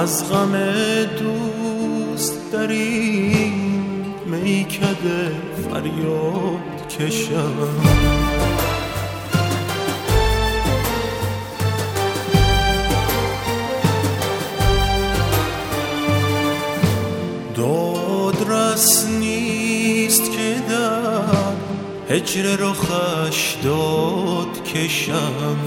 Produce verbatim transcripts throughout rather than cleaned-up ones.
از غم دوست در این میکده فریاد کشم. دادرس نیست که در هجر رخش داد کشم.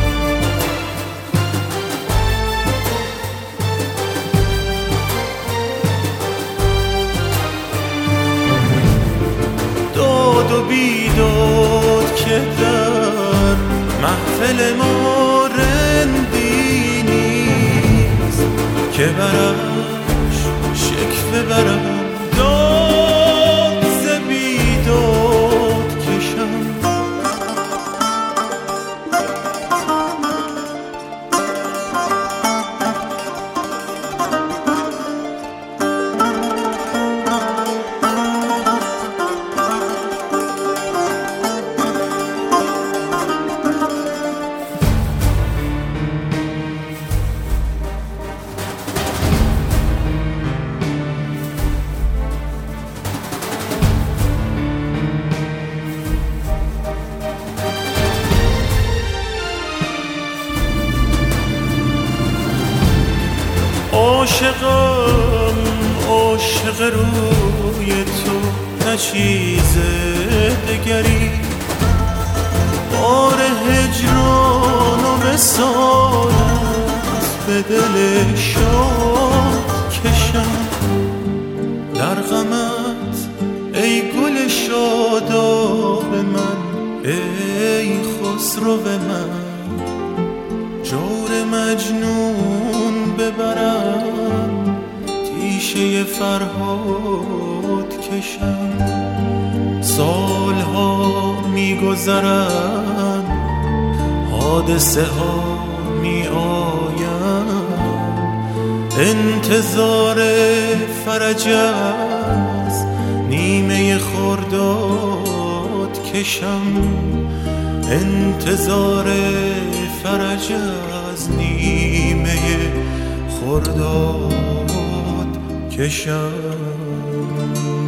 داد و بیداد که در محفل ما رندی نیست که برش شکوه برم داد ز بیداد کشم. عاشقم عاشق روی تو نه چیز دگری، بار هجران و وصالت به دل شاد کشم. در غمت ای گل شاداب من، ای خسرو من، جور مجنون ببرم تیشه فرهاد کشم. سالها میگذرن حادثه ها می آیم، انتظار فرج از نیمه خرداد کشم. انتظار فرج از نیمه خرداد کشم.